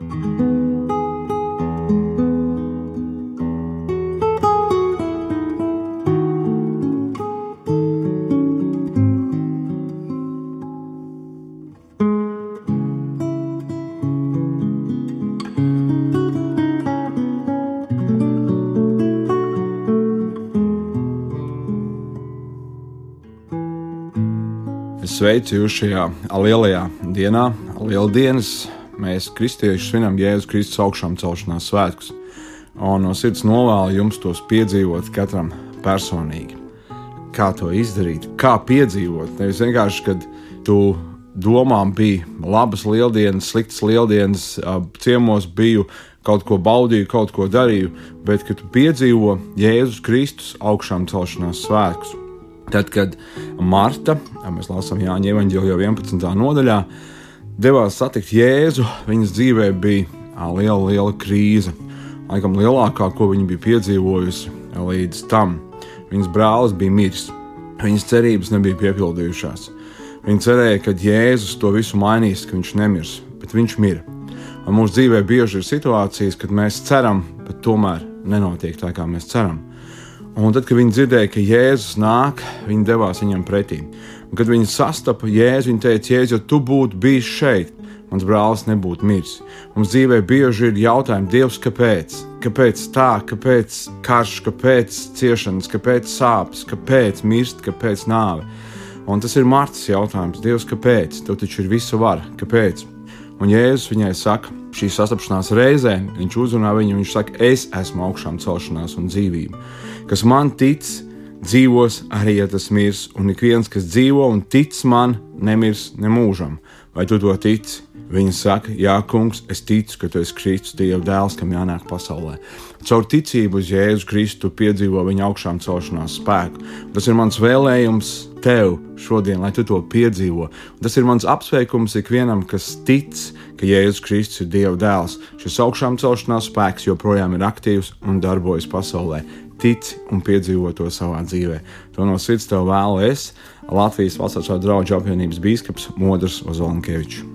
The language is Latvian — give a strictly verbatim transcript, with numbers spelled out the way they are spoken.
Sveicu jūs šajā lielajā dienā, lieldienas. Mēs, kristieši, svinam Jēzus Kristus augšām celšanās svētkus. Un no sirds novēlu jums tos piedzīvot katram personīgi. Kā to izdarīt? Kā piedzīvot? Nevis vienkārši, kad tu domām bija labas lieldienas, sliktas lieldienas, ciemos biju, kaut ko baudīju, kaut ko darīju, bet kad tu piedzīvo Jēzus Kristus augšām celšanās svētkus. Tad, kad Marta, mēs lasām Jāņa evaņģēlijā vienpadsmitā nodaļā, devās satikt Jēzu, viņas dzīvē bija liela, liela krīze. Laikam lielākā, ko viņa bija piedzīvojusi līdz tam. Viņas brālis bija miris. Viņas cerības nebija piepildījušās. Viņa cerēja, ka Jēzus to visu mainīs, ka viņš nemirs, bet viņš mira. Un mūsu dzīvē bieži ir situācijas, kad mēs ceram, bet tomēr nenotiek tā, kā mēs ceram. Un tad, kad viņi dzirdēja, ka Jēzus nāk, viņi devās viņam pretī. Un, kad viņi sastapa Jēzu, viņi teica, Jēzu, ja tu būtu bijis šeit, mans brālis nebūtu miris. Mums dzīvē bieži ir jautājumi, Dievs, kāpēc? Kāpēc tā, kāpēc karš, kāpēc ciešanas, kāpēc sāpes, kāpēc mirst, kāpēc nāve? Un tas ir Martas jautājums, Dievs, kāpēc? Tev taču ir visu vara, kāpēc? Un Jēzus viņai saka, šī sastapšanās reizē, viņš uzrunā viņu, viņš saka, es esmu augšām celšanās un dzīvība. Kas man tic, dzīvos arī, ja tas mirs, un ik viens, kas dzīvo un tic man, nemirs nemūžam. Vai tu to tici? Viņa saka, jā, kungs, es ticu, ka tu esi Kristus, Dieva dēls, kam jānāk pasaulē. Caur ticību uz Jēzu Kristu piedzīvo viņa augšām celšanās spēku. Tas ir mans vēlējums tev šodien, lai tu to piedzīvo. Tas ir mans apsveikums ikvienam, kas tic, ka Jēzus Kristus ir Dieva dēls. Šis augšām celšanās spēks joprojām ir aktīvs un darbojas pasaulē. Tici un piedzīvo to savā dzīvē. To no sirds tev vēlu es, Latvijas Valsts draugu apvienības bīskaps Modrs Ozolenkevičs.